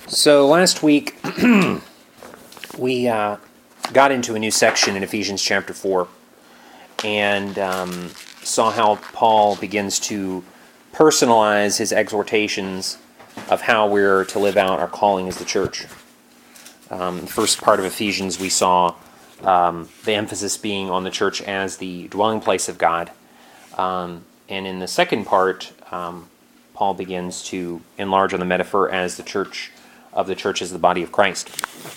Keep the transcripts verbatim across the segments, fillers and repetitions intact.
So last week we uh, got into a new section in Ephesians chapter four and um, saw how Paul begins to personalize his exhortations of how we're to live out our calling as the church. Um, the first part of Ephesians we saw um, the emphasis being on the church as the dwelling place of God. Um, and in the second part, um, Paul begins to enlarge on the metaphor as the church of the church as the body of Christ.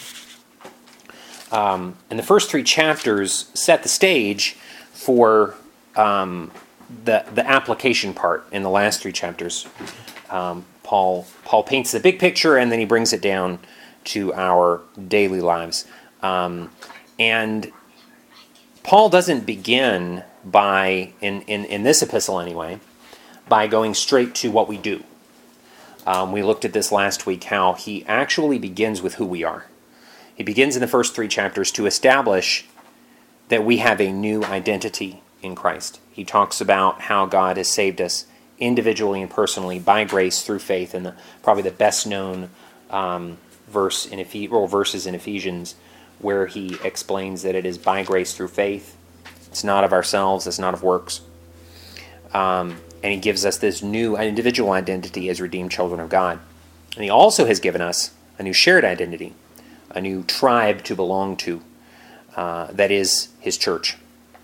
Um, and the first three chapters set the stage for um, the the application part in the last three chapters. Um, Paul Paul paints the big picture and then he brings it down to our daily lives. Um, and Paul doesn't begin by, in, in, in this epistle anyway, by going straight to what we do. Um, we looked at this last week, how he actually begins with who we are. He begins in the first three chapters to establish that we have a new identity in Christ. He talks about how God has saved us individually and personally by grace through faith, and the, probably the best known um, verse in Ephes- or verses in Ephesians, where he explains that it is by grace through faith. It's not of ourselves, it's not of works. Um, and he gives us this new individual identity as redeemed children of God. And he also has given us a new shared identity, a new tribe to belong to, uh, that is his church.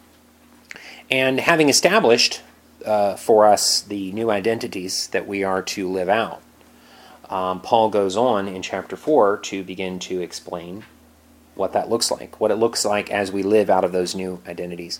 And having established uh, for us the new identities that we are to live out, um, Paul goes on in chapter four to begin to explain what that looks like, what it looks like as we live out of those new identities.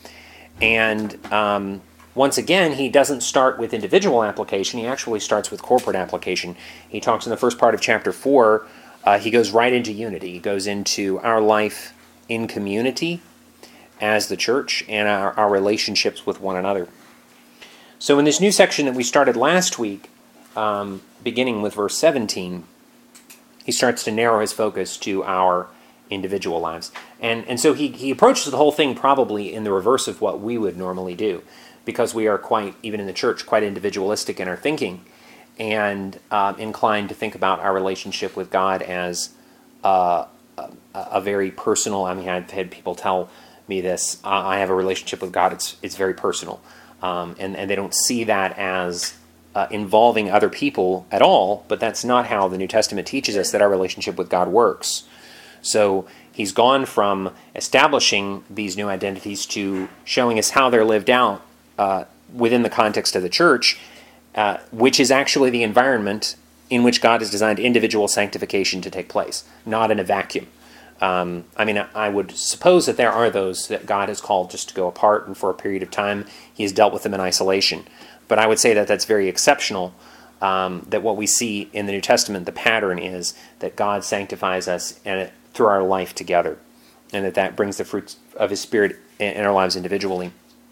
And um, once again, he doesn't start with individual application, he actually starts with corporate application. He talks in the first part of chapter four, uh, he goes right into unity. He goes into our life in community as the church and our, our relationships with one another. So in this new section that we started last week, um, beginning with verse seventeen, he starts to narrow his focus to our individual lives. And and so he, he approaches the whole thing probably in the reverse of what we would normally do, because we are quite, even in the church, quite individualistic in our thinking and uh, inclined to think about our relationship with God as uh, a, a very personal, I mean, I've had people tell me this, uh, I have a relationship with God, it's it's very personal. Um, and, and they don't see that as uh, involving other people at all, but that's not how the New Testament teaches us that our relationship with God works. So he's gone from establishing these new identities to showing us how they're lived out uh, within the context of the church, uh, which is actually the environment in which God has designed individual sanctification to take place, not in a vacuum. Um, I mean, I would suppose that there are those that God has called just to go apart, and for a period of time he has dealt with them in isolation. But I would say that that's very exceptional. Um, that what we see in the New Testament, the pattern is that God sanctifies us and it, through our life together, and that that brings the fruits of his Spirit in, in our lives individually.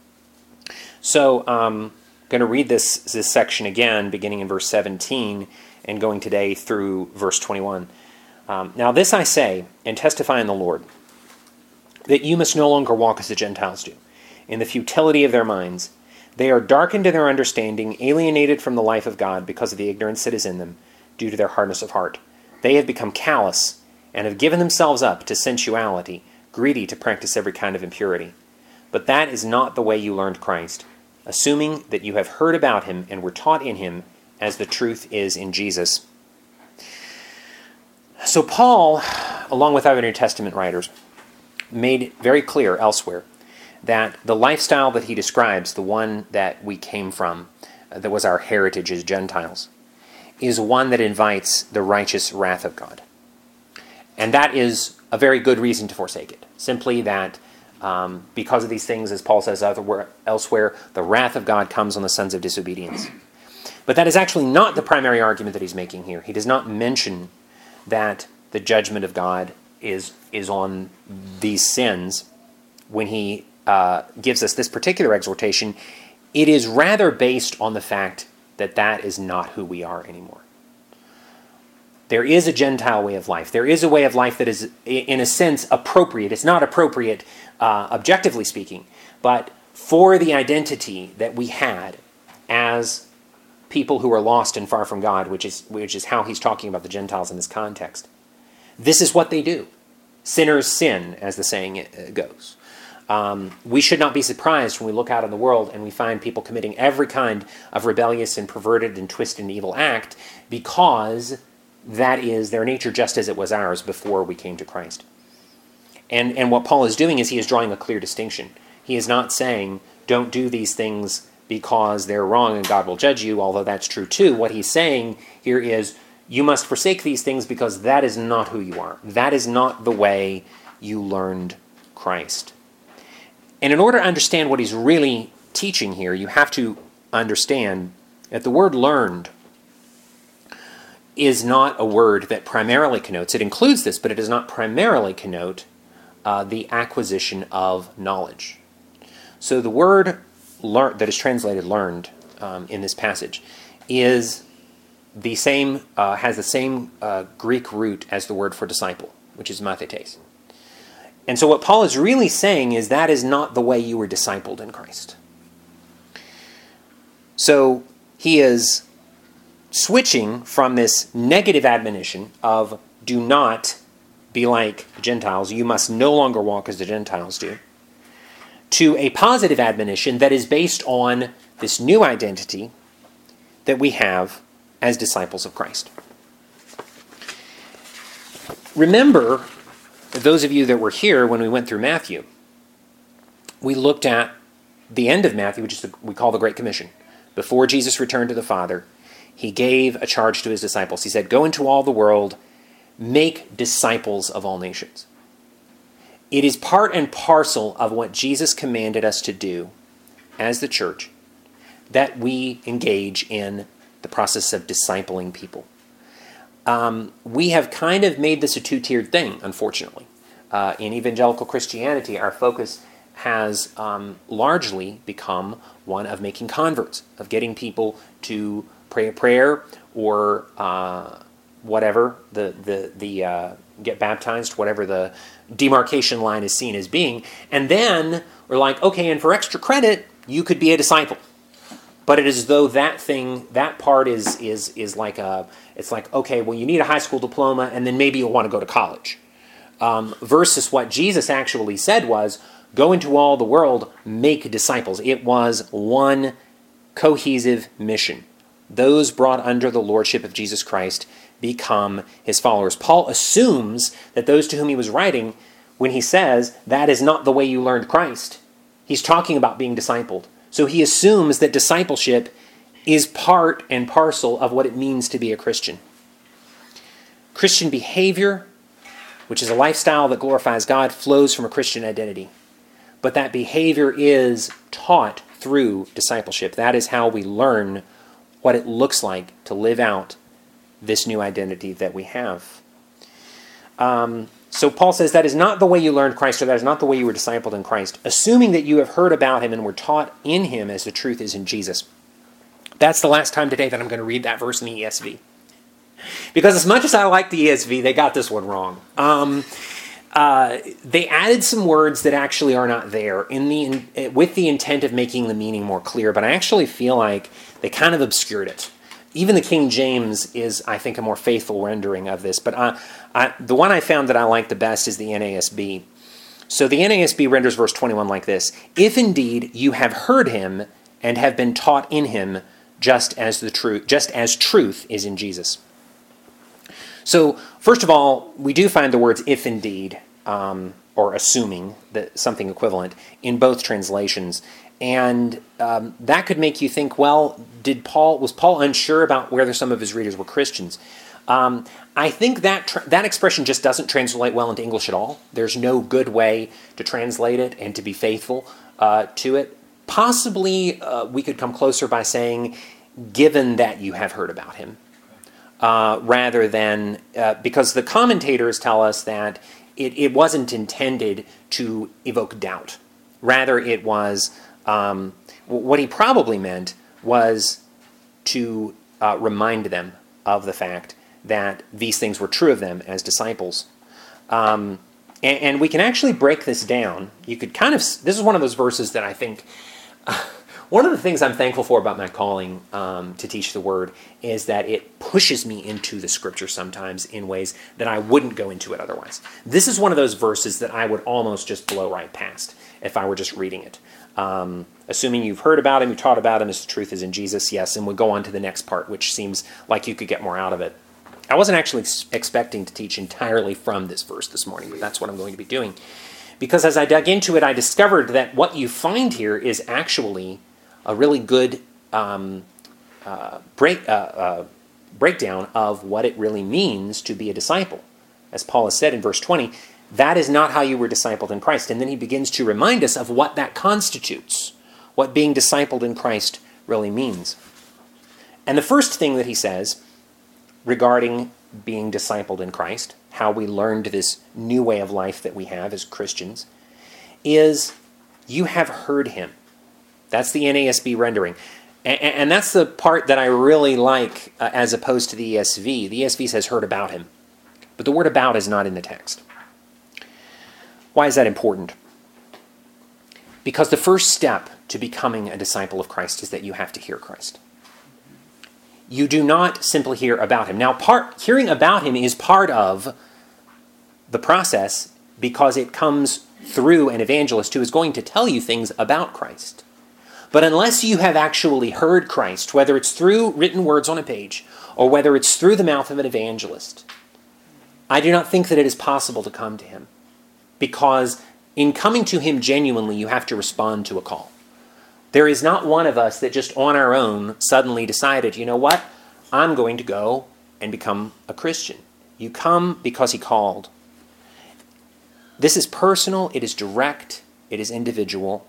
So I'm um, going to read this, this section again, beginning in verse seventeen and going today through verse twenty-one. Um, Now this I say, and testify in the Lord, that you must no longer walk as the Gentiles do, in the futility of their minds. They are darkened in their understanding, alienated from the life of God because of the ignorance that is in them, due to their hardness of heart. They have become callous, and have given themselves up to sensuality, greedy to practice every kind of impurity. But that is not the way you learned Christ, assuming that you have heard about him and were taught in him, as the truth is in Jesus. So Paul, along with other New Testament writers, made very clear elsewhere that the lifestyle that he describes, the one that we came from, uh, that was our heritage as Gentiles, is one that invites the righteous wrath of God. And that is a very good reason to forsake it. Simply that um, because of these things, as Paul says elsewhere, the wrath of God comes on the sons of disobedience. But that is actually not the primary argument that he's making here. He does not mention that the judgment of God is, is on these sins when he uh, gives us this particular exhortation. It is rather based on the fact that that is not who we are anymore. There is a Gentile way of life. There is a way of life that is, in a sense, appropriate. It's not appropriate, uh, objectively speaking, but for the identity that we had as people who are lost and far from God, which is which is how he's talking about the Gentiles in this context. This is what they do. Sinners sin, as the saying goes. Um, we should not be surprised when we look out in the world and we find people committing every kind of rebellious and perverted and twisted and evil act, because that is their nature, just as it was ours before we came to Christ. And, and what Paul is doing is he is drawing a clear distinction. He is not saying, don't do these things because they're wrong and God will judge you, although that's true too. What he's saying here is, you must forsake these things because that is not who you are. That is not the way you learned Christ. And in order to understand what he's really teaching here, you have to understand that the word learned is not a word that primarily connotes, it includes this, but it does not primarily connote uh, the acquisition of knowledge. So the word learn, that is translated learned um, in this passage is the same, uh, has the same uh, Greek root as the word for disciple, which is mathetes. And so what Paul is really saying is that is not the way you were discipled in Christ. So he is switching from this negative admonition of do not be like the Gentiles, you must no longer walk as the Gentiles do, to a positive admonition that is based on this new identity that we have as disciples of Christ. Remember, those of you that were here when we went through Matthew, we looked at the end of Matthew, which is the, we call the Great Commission. Before Jesus returned to the Father, he gave a charge to his disciples. He said, go into all the world, make disciples of all nations. It is part and parcel of what Jesus commanded us to do as the church that we engage in the process of discipling people. Um, we have kind of made this a two-tiered thing, unfortunately. Uh, in evangelical Christianity, our focus has um, largely become one of making converts, of getting people to pray a prayer or uh, whatever, the, the, the uh, get baptized, whatever the demarcation line is seen as being. And then we're like, okay, and for extra credit, you could be a disciple. But it is as though that thing, that part is is is like a, it's like, okay, well, you need a high school diploma, and then maybe you'll want to go to college. Um, versus what Jesus actually said was, go into all the world, make disciples. It was one cohesive mission. Those brought under the lordship of Jesus Christ become his followers. Paul assumes that those to whom he was writing, when he says, that is not the way you learned Christ, he's talking about being discipled. So he assumes that discipleship is part and parcel of what it means to be a Christian. Christian behavior, which is a lifestyle that glorifies God, flows from a Christian identity. But that behavior is taught through discipleship. That is how we learn what it looks like to live out this new identity that we have. Um, so Paul says that is not the way you learned Christ, or that is not the way you were discipled in Christ, assuming that you have heard about him and were taught in him as the truth is in Jesus. That's the last time today that I'm going to read that verse in the E S V. Because as much as I like the E S V, they got this one wrong. Um, uh, they added some words that actually are not there in the in, with the intent of making the meaning more clear, but I actually feel like they kind of obscured it. Even the King James is, I think, a more faithful rendering of this. But I, I, the one I found that I like the best is the N A S B. So the N A S B renders verse twenty-one like this: if indeed you have heard him and have been taught in him, just as the truth, just as truth is in Jesus. So first of all, we do find the words "if indeed" um, or assuming that something equivalent in both translations. And um, that could make you think, well, did Paul was Paul unsure about whether some of his readers were Christians? Um, I think that tra- that expression just doesn't translate well into English at all. There's no good way to translate it and to be faithful uh, to it. Possibly uh, we could come closer by saying, given that you have heard about him, uh, rather than, uh, because the commentators tell us that it, it wasn't intended to evoke doubt. Rather, it was... Um, what he probably meant was to uh, remind them of the fact that these things were true of them as disciples. Um, and, and we can actually break this down. You could kind of, this is one of those verses that I think, uh, One of the things I'm thankful for about my calling um, to teach the Word is that it pushes me into the Scripture sometimes in ways that I wouldn't go into it otherwise. This is one of those verses that I would almost just blow right past if I were just reading it. Um, assuming you've heard about him, you taught about him, as the truth is in Jesus, yes, and we'll go on to the next part, which seems like you could get more out of it. I wasn't actually ex- expecting to teach entirely from this verse this morning, but that's what I'm going to be doing. Because as I dug into it, I discovered that what you find here is actually a really good um, uh, break, uh, uh, breakdown of what it really means to be a disciple. As Paul has said in verse twenty, that is not how you were discipled in Christ. And then he begins to remind us of what that constitutes, what being discipled in Christ really means. And the first thing that he says regarding being discipled in Christ, how we learned this new way of life that we have as Christians, is you have heard him. That's the N A S B rendering. And, and that's the part that I really like uh, as opposed to the E S V. The E S V says heard about him. But the word about is not in the text. Why is that important? Because the first step to becoming a disciple of Christ is that you have to hear Christ. You do not simply hear about him. Now, part, hearing about him is part of the process because it comes through an evangelist who is going to tell you things about Christ. But unless you have actually heard Christ, whether it's through written words on a page or whether it's through the mouth of an evangelist, I do not think that it is possible to come to him. Because in coming to him genuinely, you have to respond to a call. There is not one of us that just on our own suddenly decided, you know what, I'm going to go and become a Christian. You come because he called. This is personal, it is direct, it is individual.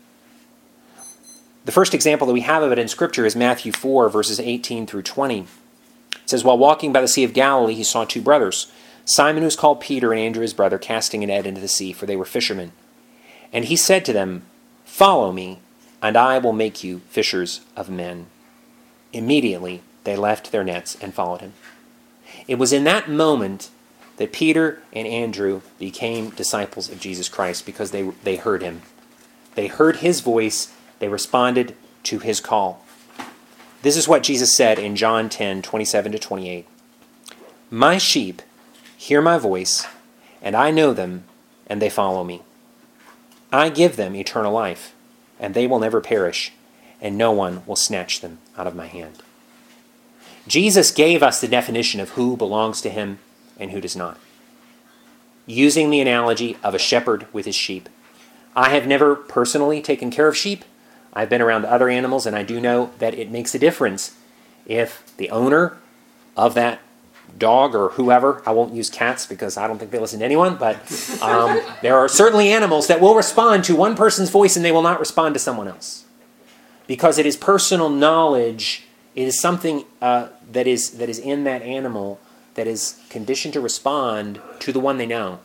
The first example that we have of it in Scripture is Matthew four, verses eighteen through twenty. It says, while walking by the Sea of Galilee, he saw two brothers, Simon, who is called Peter, and Andrew his brother, casting a net into the sea, for they were fishermen. And he said to them, follow me, and I will make you fishers of men. Immediately they left their nets and followed him. It was in that moment that Peter and Andrew became disciples of Jesus Christ because they, they heard him. They heard his voice. They responded to his call. This is what Jesus said in John ten, twenty-seven to twenty-eight. My sheep hear my voice, and I know them, and they follow me. I give them eternal life, and they will never perish, and no one will snatch them out of my hand. Jesus gave us the definition of who belongs to him and who does not, using the analogy of a shepherd with his sheep. I have never personally taken care of sheep. I've been around other animals, and I do know that it makes a difference if the owner of that dog or whoever, I won't use cats because I don't think they listen to anyone, but um, there are certainly animals that will respond to one person's voice and they will not respond to someone else. Because it is personal knowledge, it is something uh, that is that is in that animal that is conditioned to respond to the one they know.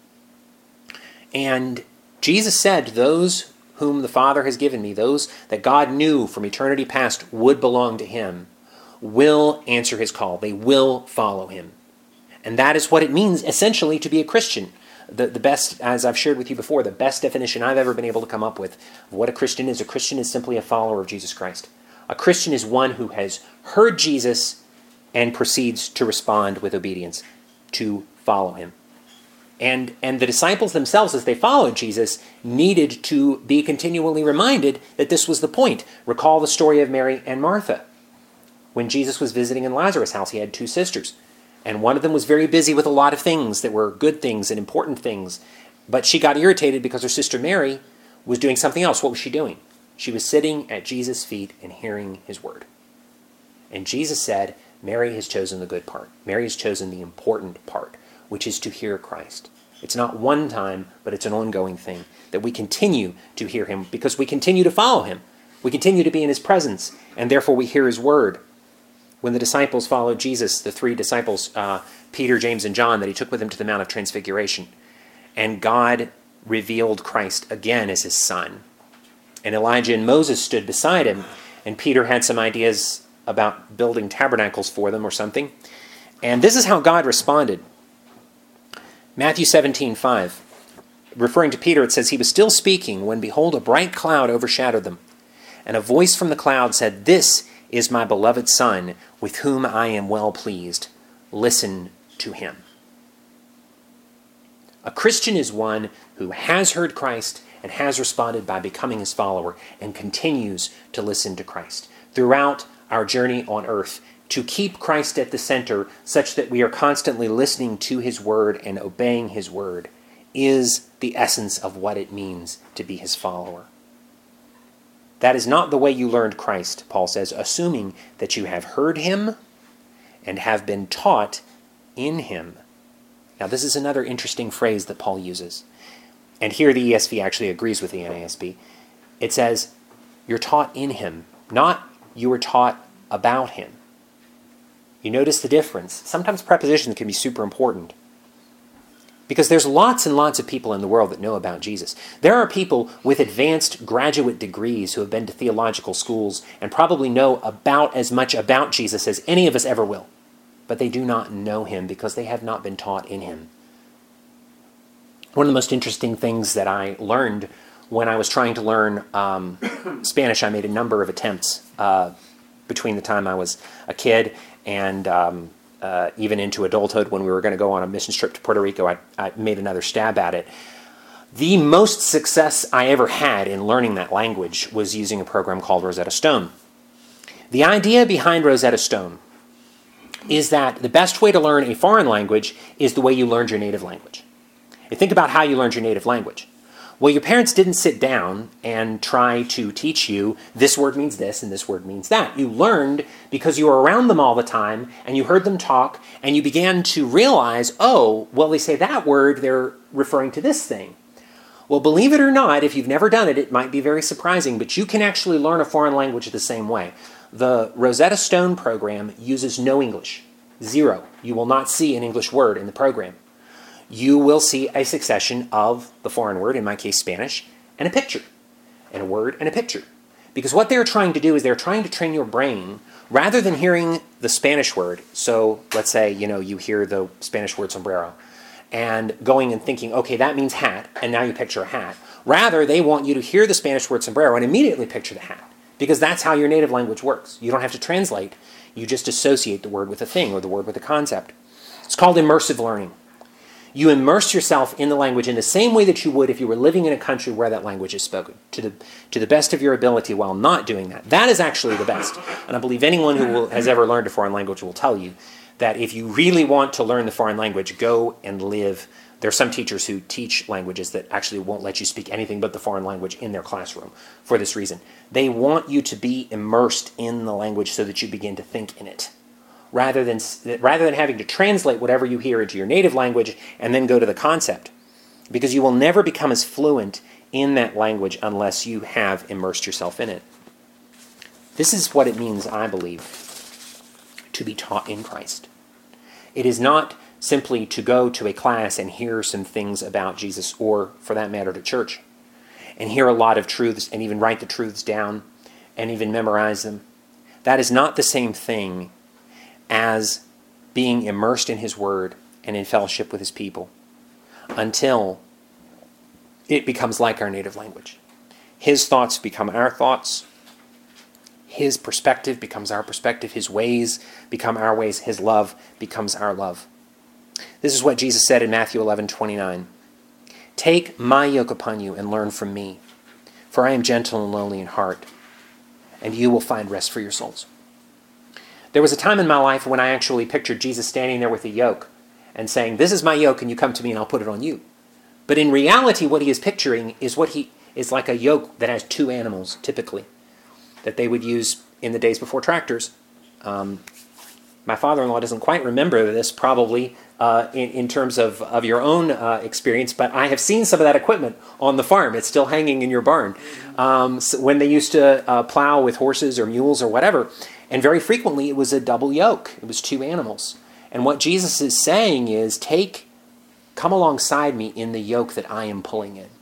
And Jesus said, those whom the Father has given me, those that God knew from eternity past would belong to him, will answer his call. They will follow him. And that is what it means, essentially, to be a Christian. The, the best, as I've shared with you before, the best definition I've ever been able to come up with of what a Christian is. A Christian is simply a follower of Jesus Christ. A Christian is one who has heard Jesus and proceeds to respond with obedience, to follow him. And, and the disciples themselves, as they followed Jesus, needed to be continually reminded that this was the point. Recall the story of Mary and Martha. When Jesus was visiting in Lazarus' house, he had two sisters. And one of them was very busy with a lot of things that were good things and important things. But she got irritated because her sister Mary was doing something else. What was she doing? She was sitting at Jesus' feet and hearing his word. And Jesus said, Mary has chosen the good part. Mary has chosen the important part, which is to hear Christ. It's not one time, but it's an ongoing thing, that we continue to hear him because we continue to follow him. We continue to be in his presence, and therefore we hear his word. When the disciples followed Jesus, the three disciples, uh, Peter, James, and John, that he took with him to the Mount of Transfiguration, and God revealed Christ again as his son. And Elijah and Moses stood beside him, and Peter had some ideas about building tabernacles for them or something. And this is how God responded. Matthew seventeen five, referring to Peter, it says, he was still speaking when, behold, a bright cloud overshadowed them. And a voice from the cloud said, "This is my beloved Son, with whom I am well pleased. Listen to him." A Christian is one who has heard Christ and has responded by becoming his follower and continues to listen to Christ throughout our journey on earth, to keep Christ at the center such that we are constantly listening to his word and obeying his word is the essence of what it means to be his follower. That is not the way you learned Christ, Paul says, assuming that you have heard him and have been taught in him. Now, this is another interesting phrase that Paul uses. And here the E S V actually agrees with the N A S B. It says, you're taught in him, not you were taught about him. You notice the difference. Sometimes prepositions can be super important, because there's lots and lots of people in the world that know about Jesus. There are people with advanced graduate degrees who have been to theological schools and probably know about as much about Jesus as any of us ever will. But they do not know him because they have not been taught in him. One of the most interesting things that I learned when I was trying to learn um, Spanish, I made a number of attempts uh, between the time I was a kid and um, uh, even into adulthood. When we were going to go on a mission trip to Puerto Rico, I, I made another stab at it. The most success I ever had in learning that language was using a program called Rosetta Stone. The idea behind Rosetta Stone is that the best way to learn a foreign language is the way you learned your native language. You think about how you learned your native language. Well, your parents didn't sit down and try to teach you this word means this and this word means that. You learned because you were around them all the time and you heard them talk and you began to realize, oh, well, they say that word, they're referring to this thing. Well, believe it or not, if you've never done it, it might be very surprising, but you can actually learn a foreign language the same way. The Rosetta Stone program uses no English, zero. You will not see an English word in the program. You will see a succession of the foreign word, in my case Spanish, and a picture, and a word and a picture. Because what they're trying to do is they're trying to train your brain, rather than hearing the Spanish word. So let's say, you know, you hear the Spanish word sombrero, and going and thinking, okay, that means hat, and now you picture a hat. Rather, they want you to hear the Spanish word sombrero and immediately picture the hat. Because that's how your native language works. You don't have to translate. You just associate the word with a thing or the word with a concept. It's called immersive learning. You immerse yourself in the language in the same way that you would if you were living in a country where that language is spoken, to the, to the best of your ability while not doing that. That is actually the best. And I believe anyone who will, has ever learned a foreign language will tell you that if you really want to learn the foreign language, go and live. There are some teachers who teach languages that actually won't let you speak anything but the foreign language in their classroom for this reason. They want you to be immersed in the language so that you begin to think in it, rather than, rather than having to translate whatever you hear into your native language and then go to the concept. Because you will never become as fluent in that language unless you have immersed yourself in it. This is what it means, I believe, to be taught in Christ. It is not simply to go to a class and hear some things about Jesus, or, for that matter, to church, and hear a lot of truths and even write the truths down and even memorize them. That is not the same thing as being immersed in his word and in fellowship with his people until it becomes like our native language. His thoughts become our thoughts. His perspective becomes our perspective. His ways become our ways. His love becomes our love. This is what Jesus said in Matthew eleven twenty-nine. "Take my yoke upon you and learn from me, for I am gentle and lowly in heart, and you will find rest for your souls." There was a time in my life when I actually pictured Jesus standing there with a yoke and saying, "This is my yoke, and you come to me and I'll put it on you." But in reality, what he is picturing is what he is like a yoke that has two animals, typically, that they would use in the days before tractors. Um, my father-in-law doesn't quite remember this, probably, uh, in, in terms of, of your own uh, experience, but I have seen some of that equipment on the farm. It's still hanging in your barn. Um, so when they used to uh, plow with horses or mules or whatever, and very frequently it was a double yoke. It was two animals. And what Jesus is saying is, take, come alongside me in the yoke that I am pulling in.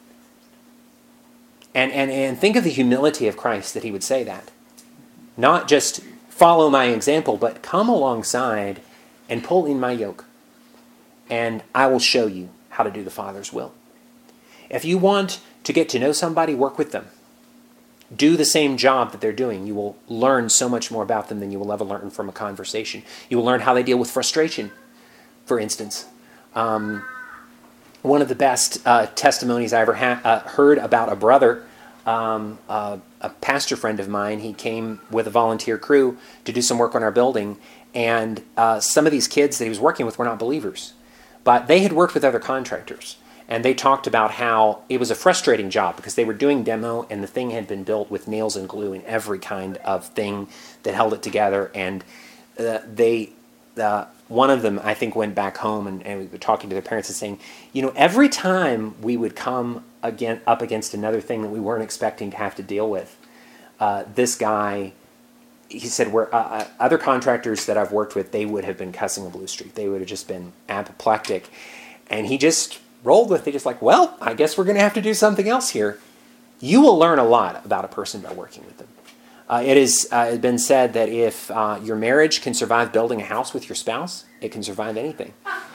And, and, and think of the humility of Christ that he would say that. Not just follow my example, but come alongside and pull in my yoke. And I will show you how to do the Father's will. If you want to get to know somebody, work with them. do the same job that they're doing. You will learn so much more about them than you will ever learn from a conversation. You will learn how they deal with frustration, for instance. Um, one of the best uh, testimonies I ever ha- uh, heard about a brother, um, uh, a pastor friend of mine, he came with a volunteer crew to do some work on our building, and uh, some of these kids that he was working with were not believers, but they had worked with other contractors. And they talked about how it was a frustrating job because they were doing demo and the thing had been built with nails and glue and every kind of thing that held it together. And uh, they, uh, one of them, I think, went back home and, and we were talking to their parents and saying, you know, every time we would come again up against another thing that we weren't expecting to have to deal with, uh, this guy, he said, "Where uh, other contractors that I've worked with, they would have been cussing a blue streak. They would have just been apoplectic." And he just rolled with it, just like, well, I guess we're going to have to do something else here. You will learn a lot about a person by working with them. Uh, it has uh, been said that if uh, your marriage can survive building a house with your spouse, it can survive anything.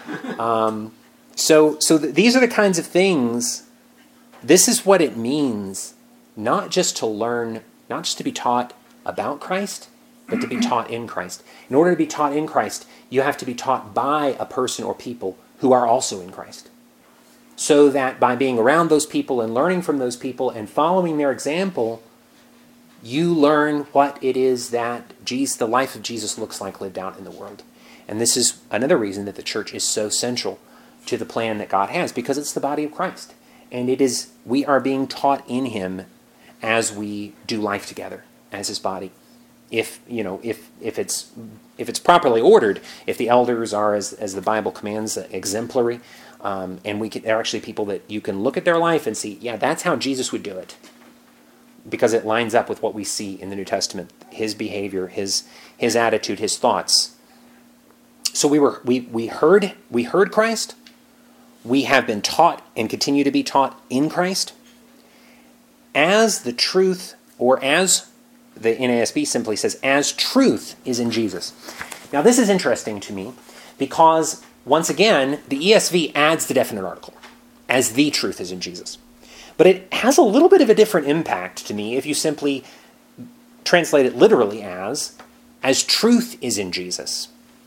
Um, so so th- these are the kinds of things, this is what it means, not just to learn, not just to be taught about Christ, but to be taught in Christ. In order to be taught in Christ, you have to be taught by a person or people who are also in Christ. So that by being around those people and learning from those people and following their example, you learn what it is that Jesus, the life of Jesus looks like lived out in the world. And this is another reason that the church is so central to the plan that God has, because it's the body of Christ. And it is, we are being taught in him as we do life together as his body. If, you know, if if it's if it's properly ordered, if the elders are, as as the Bible commands, exemplary, um, and we can, they're actually people that you can look at their life and see, yeah, that's how Jesus would do it, because it lines up with what we see in the New Testament, his behavior, his his attitude, his thoughts. So we were we we heard we heard Christ, we have been taught and continue to be taught in Christ, as the truth, or as the N A S B simply says, as truth is in Jesus. Now this is interesting to me because, once again, the E S V adds the definite article, as the truth is in Jesus. But it has a little bit of a different impact to me if you simply translate it literally as, as truth is in Jesus.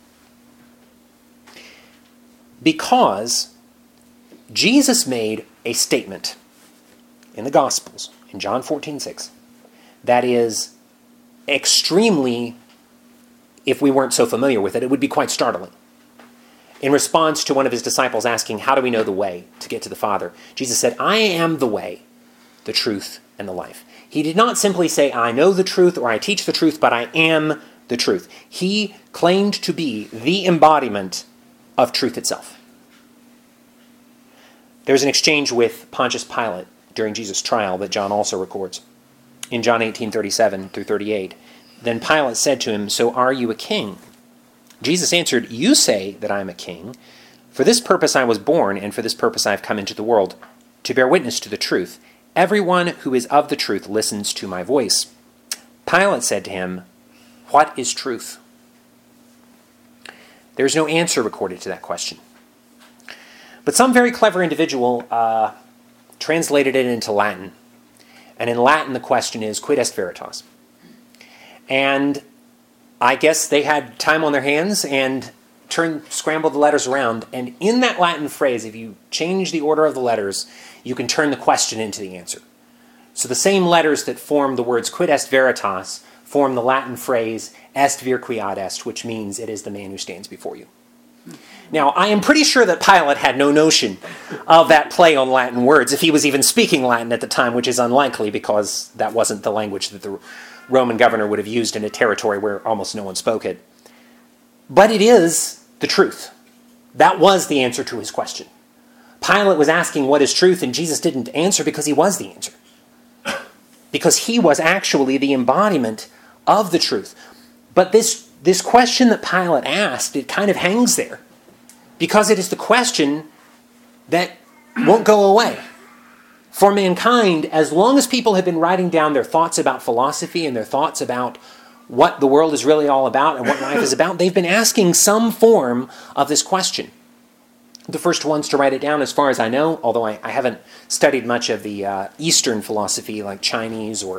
Because Jesus made a statement in the Gospels, in John fourteen six, that is extremely, if we weren't so familiar with it, it would be quite startling. In response to one of his disciples asking, how do we know the way to get to the Father? Jesus said, I am the way, the truth, and the life. He did not simply say, I know the truth or I teach the truth, but I am the truth. He claimed to be the embodiment of truth itself. There's an exchange with Pontius Pilate during Jesus' trial that John also records. In John eighteen thirty-seven through thirty-eight, then Pilate said to him, so are you a king? Jesus answered, you say that I am a king. For this purpose I was born, and for this purpose I have come into the world, to bear witness to the truth. Everyone who is of the truth listens to my voice. Pilate said to him, what is truth? There is no answer recorded to that question. But some very clever individual uh, translated it into Latin. And in Latin, the question is, quid est veritas? And I guess they had time on their hands and turned, scrambled the letters around. And in that Latin phrase, if you change the order of the letters, you can turn the question into the answer. So the same letters that form the words quid est veritas form the Latin phrase est vir qui ad est, which means it is the man who stands before you. Now, I am pretty sure that Pilate had no notion of that play on Latin words, if he was even speaking Latin at the time, which is unlikely because that wasn't the language that the Roman governor would have used in a territory where almost no one spoke it. But it is the truth. That was the answer to his question. Pilate was asking what is truth, and Jesus didn't answer because he was the answer. Because he was actually the embodiment of the truth. But this, this question that Pilate asked, it kind of hangs there. Because it is the question that won't go away. For mankind, as long as people have been writing down their thoughts about philosophy and their thoughts about what the world is really all about and what life is about, they've been asking some form of this question. The first ones to write it down, as far as I know, although I, I haven't studied much of the uh, Eastern philosophy like Chinese or,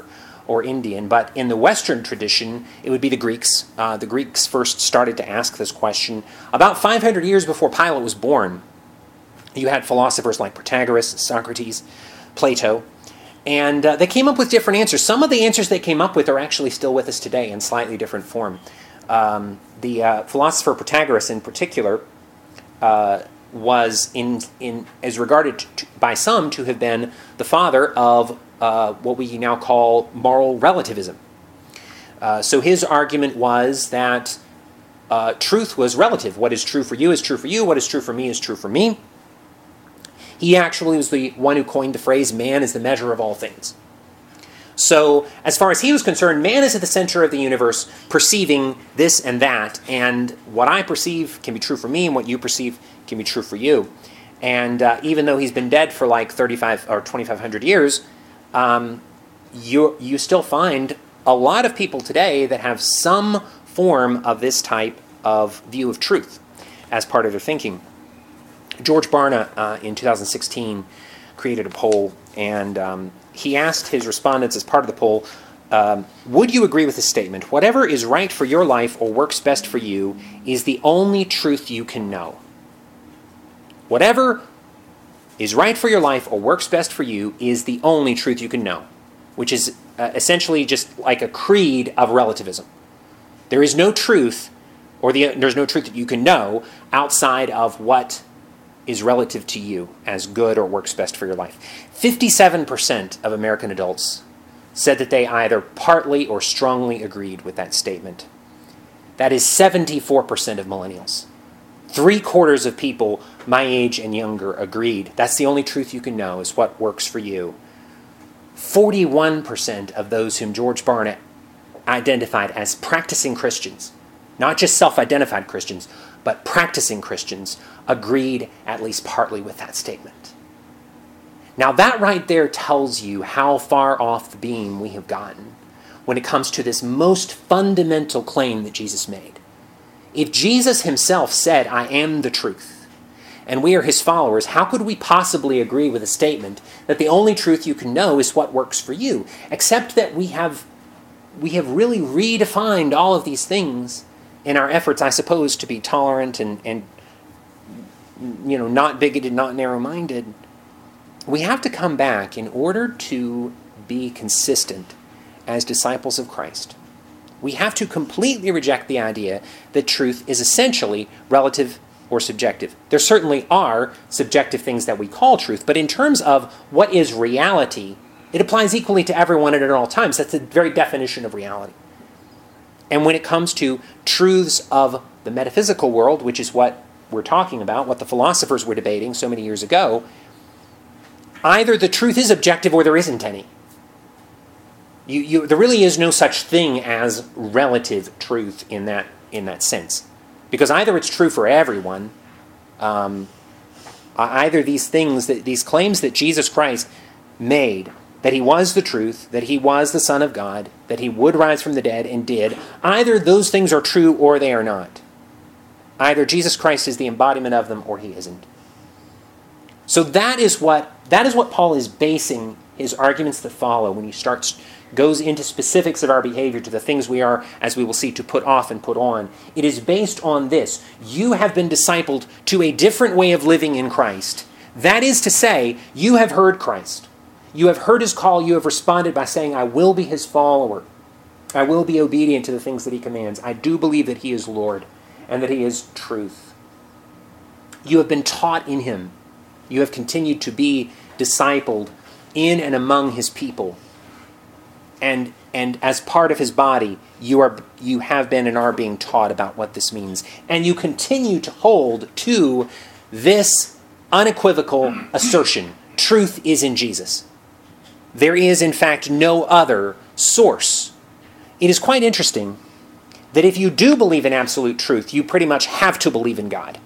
or Indian, but in the Western tradition, it would be the Greeks. Uh, the Greeks first started to ask this question about five hundred years before Pilate was born. You had philosophers like Protagoras, Socrates, Plato, and uh, they came up with different answers. Some of the answers they came up with are actually still with us today in slightly different form. Um, the uh, philosopher Protagoras, in particular, uh, was in in as regarded to, by some to have been the father of uh, what we now call moral relativism. Uh, so his argument was that uh, truth was relative. What is true for you is true for you. What is true for me is true for me. He actually was the one who coined the phrase, man is the measure of all things. So as far as he was concerned, man is at the center of the universe, perceiving this and that, and what I perceive can be true for me, and what you perceive can be true for you. And uh, even though he's been dead for like thirty-five or twenty-five hundred years, um, you you still find a lot of people today that have some form of this type of view of truth as part of their thinking. George Barna, uh, in two thousand sixteen, created a poll, and um, he asked his respondents as part of the poll, um, would you agree with this statement? Whatever is right for your life or works best for you is the only truth you can know. Whatever is right for your life or works best for you is the only truth you can know, which is uh, essentially just like a creed of relativism. There is no truth, or the, there's no truth that you can know outside of what is relative to you as good or works best for your life. fifty-seven percent of American adults said that they either partly or strongly agreed with that statement. That is seventy-four percent of millennials. Three quarters of people my age and younger agreed. That's the only truth you can know is what works for you. forty-one percent of those whom George Barna identified as practicing Christians, not just self-identified Christians, but practicing Christians, agreed at least partly with that statement. Now that right there tells you how far off the beam we have gotten when it comes to this most fundamental claim that Jesus made. If Jesus himself said, I am the truth, and we are his followers, how could we possibly agree with a statement that the only truth you can know is what works for you, except that we have, we have really redefined all of these things in our efforts, I suppose, to be tolerant and, and you know, not bigoted, not narrow-minded. We have to come back in order to be consistent as disciples of Christ. We have to completely reject the idea that truth is essentially relative or subjective. There certainly are subjective things that we call truth, but in terms of what is reality, it applies equally to everyone and at all times. That's the very definition of reality. And when it comes to truths of the metaphysical world, which is what we're talking about, what the philosophers were debating so many years ago, either the truth is objective or there isn't any. You, you, there really is no such thing as relative truth in that, in that sense. Because either it's true for everyone, um, either these things, that these claims that Jesus Christ made, that he was the truth, that he was the Son of God, that he would rise from the dead and did, either those things are true or they are not. Either Jesus Christ is the embodiment of them or he isn't. So that is what that is what Paul is basing his arguments that follow when he starts goes into specifics of our behavior, to the things we are, as we will see, to put off and put on. It is based on this. You have been discipled to a different way of living in Christ. That is to say, you have heard Christ. You have heard his call. You have responded by saying, I will be his follower. I will be obedient to the things that he commands. I do believe that he is Lord and that he is truth. You have been taught in him. You have continued to be discipled in and among his people. And and as part of his body, you are you have been and are being taught about what this means. And you continue to hold to this unequivocal assertion. Truth is in Jesus. There is, in fact, no other source. It is quite interesting that if you do believe in absolute truth, you pretty much have to believe in God.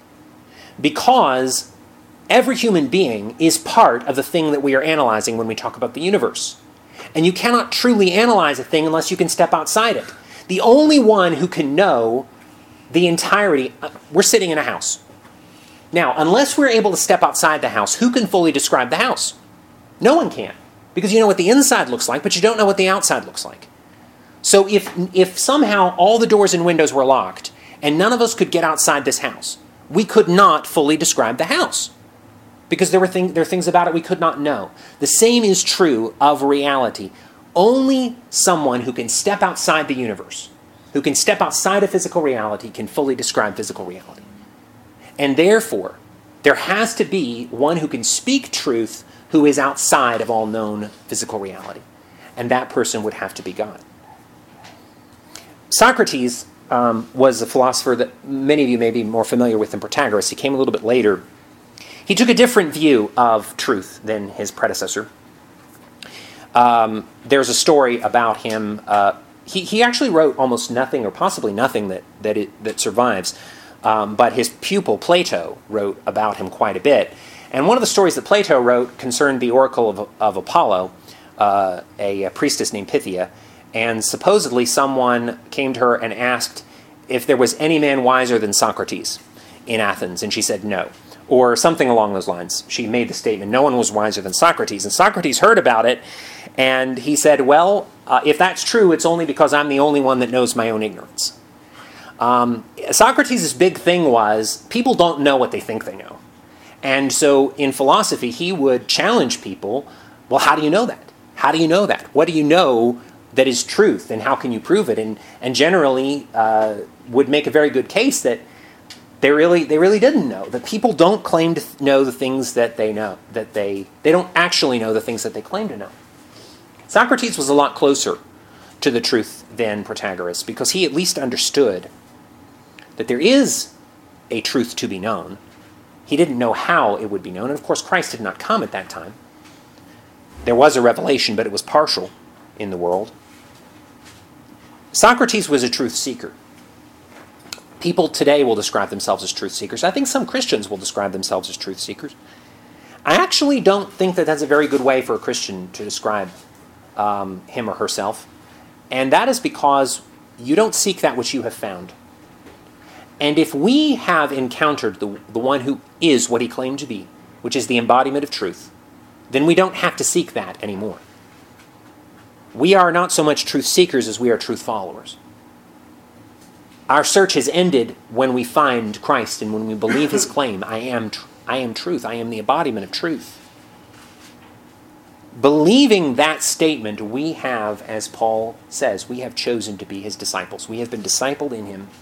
Because every human being is part of the thing that we are analyzing when we talk about the universe. And you cannot truly analyze a thing unless you can step outside it. The only one who can know the entirety, we're sitting in a house. Now, unless we're able to step outside the house, who can fully describe the house? No one can. Because you know what the inside looks like, but you don't know what the outside looks like. So if, if somehow all the doors and windows were locked and none of us could get outside this house, we could not fully describe the house. Because there were thing, there are things about it we could not know. The same is true of reality. Only someone who can step outside the universe, who can step outside of physical reality, can fully describe physical reality. And therefore, there has to be one who can speak truth who is outside of all known physical reality. And that person would have to be God. Socrates um, was a philosopher that many of you may be more familiar with than Protagoras. He came a little bit later. He took a different view of truth than his predecessor. Um, there's a story about him. Uh, he, he actually wrote almost nothing, or possibly nothing, that that, it, that survives. Um, but his pupil, Plato, wrote about him quite a bit. And one of the stories that Plato wrote concerned the oracle of, of Apollo, uh, a, a priestess named Pythia. And supposedly someone came to her and asked if there was any man wiser than Socrates in Athens. And she said no. Or something along those lines. She made the statement, no one was wiser than Socrates. And Socrates heard about it, and he said, well, uh, if that's true, it's only because I'm the only one that knows my own ignorance. Um, Socrates' big thing was, people don't know what they think they know. And so in philosophy, he would challenge people, well, how do you know that? How do you know that? What do you know that is truth, and how can you prove it? And, and generally uh, would make a very good case that They really, they really didn't know. That people don't claim to know the things that they know. That they, they don't actually know the things that they claim to know. Socrates was a lot closer to the truth than Protagoras, because he at least understood that there is a truth to be known. He didn't know how it would be known. And of course, Christ did not come at that time. There was a revelation, but it was partial in the world. Socrates was a truth seeker. People today will describe themselves as truth seekers. I think some Christians will describe themselves as truth seekers. I actually don't think that that's a very good way for a Christian to describe um, him or herself. And that is because you don't seek that which you have found. And if we have encountered the, the one who is what he claimed to be, which is the embodiment of truth, then we don't have to seek that anymore. We are not so much truth seekers as we are truth followers. Our search has ended when we find Christ and when we believe his claim, I am, tr- I am truth, I am the embodiment of truth. Believing that statement, we have, as Paul says, we have chosen to be his disciples. We have been discipled in him.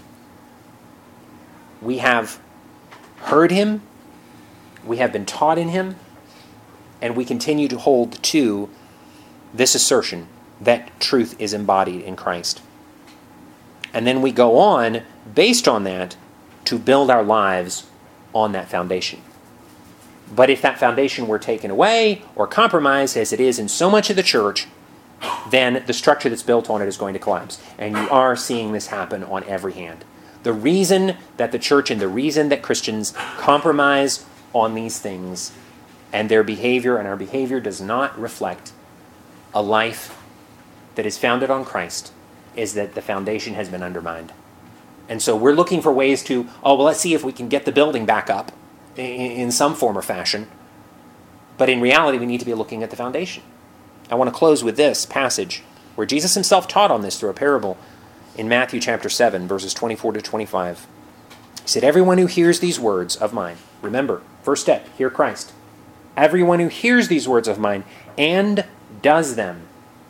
We have heard him. We have been taught in him. And we continue to hold to this assertion that truth is embodied in Christ. And then we go on, based on that, to build our lives on that foundation. But if that foundation were taken away or compromised, as it is in so much of the church, then the structure that's built on it is going to collapse. And you are seeing this happen on every hand. The reason that the church and the reason that Christians compromise on these things and their behavior, and our behavior does not reflect a life that is founded on Christ, is that the foundation has been undermined. And so we're looking for ways to, oh, well, let's see if we can get the building back up in, in some form or fashion. But in reality, we need to be looking at the foundation. I want to close with this passage where Jesus himself taught on this through a parable in Matthew chapter seven, verses twenty-four to twenty-five. He said, everyone who hears these words of mine, remember, first step, hear Christ. Everyone who hears these words of mine and does them,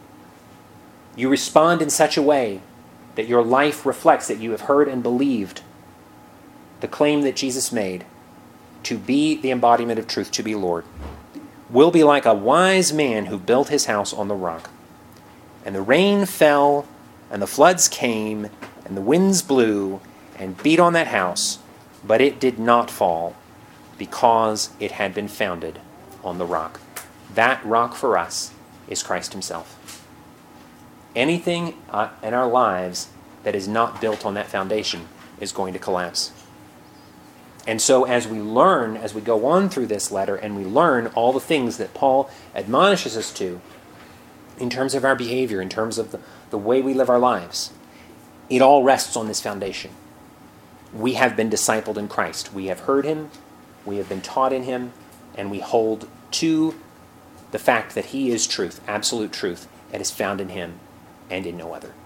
you respond in such a way that your life reflects that you have heard and believed the claim that Jesus made to be the embodiment of truth, to be Lord, will be like a wise man who built his house on the rock. And the rain fell, and the floods came, and the winds blew, and beat on that house, but it did not fall, because it had been founded on the rock. That rock for us is Christ himself. Anything uh, in our lives that is not built on that foundation is going to collapse. And so as we learn, as we go on through this letter, and we learn all the things that Paul admonishes us to, in terms of our behavior, in terms of the, the way we live our lives, it all rests on this foundation. We have been discipled in Christ. We have heard him, we have been taught in him, and we hold to the fact that he is truth, absolute truth, and is found in him and in no other.